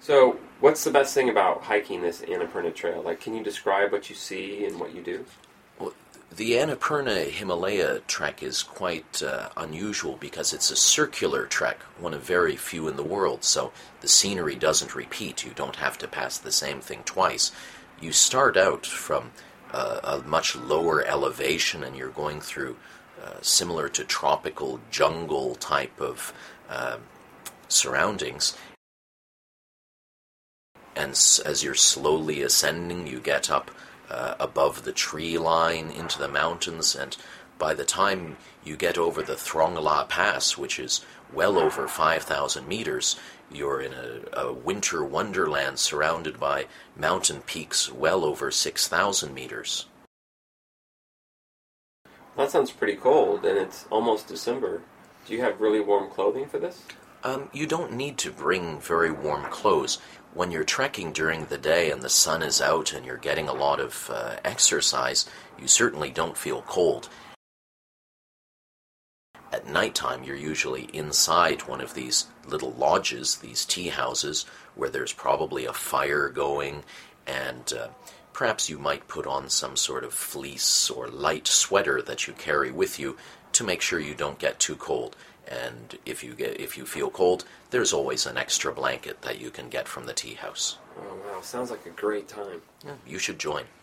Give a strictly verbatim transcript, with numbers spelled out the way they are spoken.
So, what's the best thing about hiking this Annapurna Trail? Like, can you describe what you see and what you do? Well, the Annapurna Himalaya trek is quite uh, unusual because it's a circular trek, one of very few in the world, so the scenery doesn't repeat. You don't have to pass the same thing twice. You start out from uh, a much lower elevation and you're going through uh, similar to tropical jungle type of uh, surroundings. And as you're slowly ascending, you get up uh, above the tree line into the mountains, and by the time you get over the Thong La Pass, which is well over five thousand meters, you're in a, a winter wonderland surrounded by mountain peaks well over six thousand meters. That sounds pretty cold, and it's almost December. Do you have really warm clothing for this? Um, you don't need to bring very warm clothes. When you're trekking during the day and the sun is out and you're getting a lot of uh, exercise, you certainly don't feel cold. At nighttime, you're usually inside one of these little lodges, these tea houses, where there's probably a fire going, and uh, perhaps you might put on some sort of fleece or light sweater that you carry with you to make sure you don't get too cold. And if you get if you feel cold, there's always an extra blanket that you can get from the tea house. Oh, wow. Sounds like a great time. Yeah, you should join.